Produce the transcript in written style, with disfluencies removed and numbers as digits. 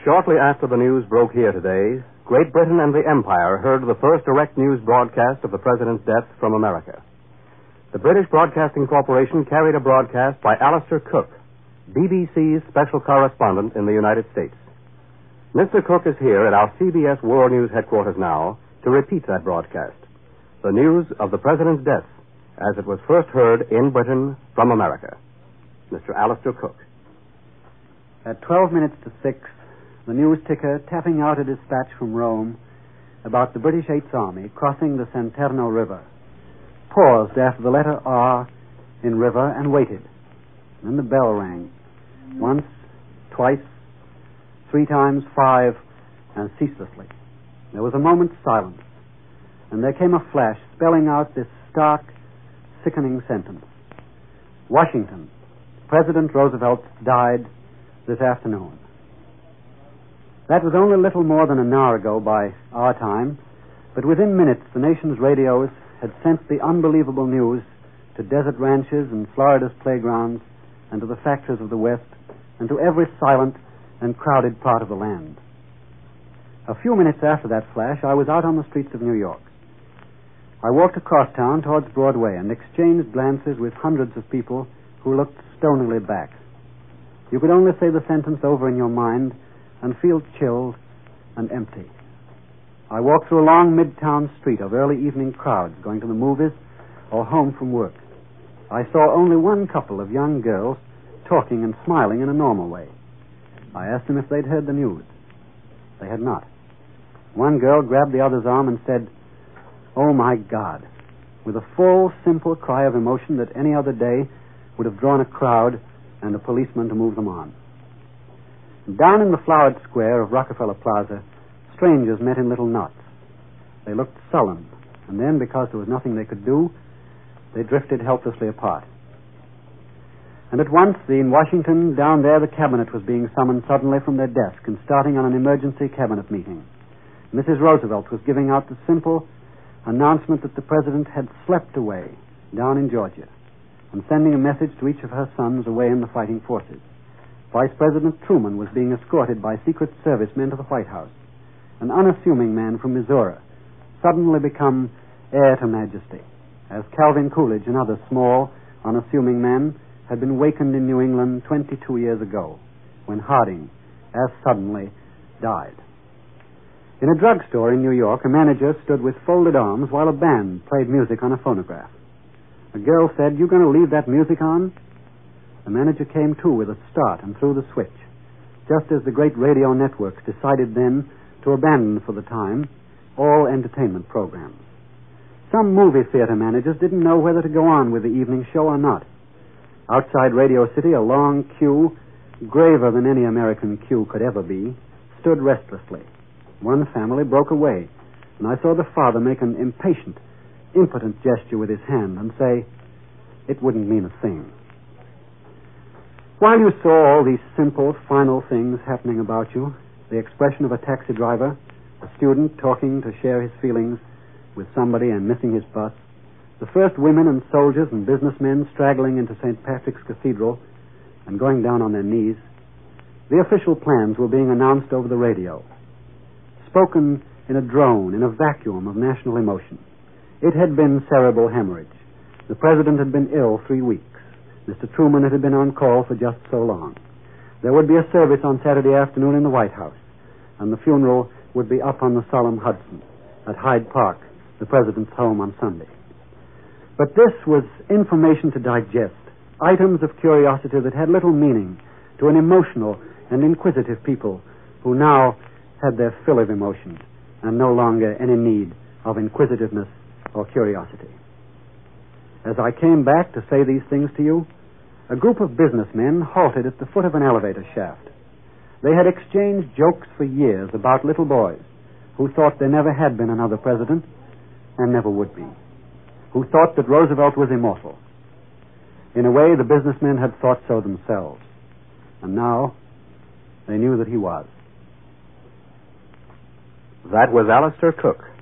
Shortly after the news broke here today, Great Britain and the Empire heard the first direct news broadcast of the President's death from America. The British Broadcasting Corporation carried a broadcast by Alistair Cook, BBC's special correspondent in the United States. Mr. Cook is here at our CBS World News headquarters now to repeat that broadcast. The news of the President's death as it was first heard in Britain from America. Mr. Alistair Cook. At 12 minutes to 6, the news ticker tapping out a dispatch from Rome about the British Eighth Army crossing the Santerno River paused after the letter R in river and waited. Then the bell rang. Once, twice, 3 times, 5, and ceaselessly. There was a moment's silence, and there came a flash spelling out this stark, sickening sentence. Washington, President Roosevelt died this afternoon. That was only a little more than an hour ago by our time, but within minutes the nation's radios had sent the unbelievable news to desert ranches and Florida's playgrounds and to the factories of the West and to every silent and crowded part of the land. A few minutes after that flash, I was out on the streets of New York. I walked across town towards Broadway and exchanged glances with hundreds of people who looked stonily back. You could only say the sentence over in your mind and feel chilled and empty. I walked through a long midtown street of early evening crowds going to the movies or home from work. I saw only one couple of young girls talking and smiling in a normal way. I asked them if they'd heard the news. They had not. One girl grabbed the other's arm and said, "Oh, my God," with a full, simple cry of emotion that any other day would have drawn a crowd and a policeman to move them on. Down in the flowered square of Rockefeller Plaza, strangers met in little knots. They looked sullen, and then, because there was nothing they could do, they drifted helplessly apart. And at once, in Washington, down there, the cabinet was being summoned suddenly from their desk and starting on an emergency cabinet meeting. Mrs. Roosevelt was giving out the simple announcement that the president had slept away down in Georgia and sending a message to each of her sons away in the fighting forces. Vice President Truman was being escorted by Secret Service men to the White House. An unassuming man from Missouri, suddenly become heir to majesty, as Calvin Coolidge and other small, unassuming men had been wakened in New England 22 years ago, when Harding, as suddenly, died. In a drugstore in New York, a manager stood with folded arms while a band played music on a phonograph. A girl said, "You going to leave that music on?" The manager came to with a start and threw the switch, just as the great radio networks decided then to abandon for the time all entertainment programs. Some movie theater managers didn't know whether to go on with the evening show or not. Outside Radio City, a long queue, graver than any American queue could ever be, stood restlessly. One family broke away, and I saw the father make an impatient, impotent gesture with his hand and say, "It wouldn't mean a thing." While you saw all these simple, final things happening about you, the expression of a taxi driver, a student talking to share his feelings with somebody and missing his bus, the first women and soldiers and businessmen straggling into St. Patrick's Cathedral and going down on their knees, the official plans were being announced over the radio, spoken in a drone, in a vacuum of national emotion. It had been cerebral hemorrhage. The president had been ill 3 weeks. Mr. Truman had been on call for just so long. There would be a service on Saturday afternoon in the White House, and the funeral would be up on the solemn Hudson at Hyde Park, the president's home, on Sunday. But this was information to digest, items of curiosity that had little meaning to an emotional and inquisitive people who now had their fill of emotions and no longer any need of inquisitiveness or curiosity. As I came back to say these things to you, a group of businessmen halted at the foot of an elevator shaft. They had exchanged jokes for years about little boys who thought there never had been another president and never would be, who thought that Roosevelt was immortal. In a way, the businessmen had thought so themselves, and now they knew that he was. That was Alistair Cook.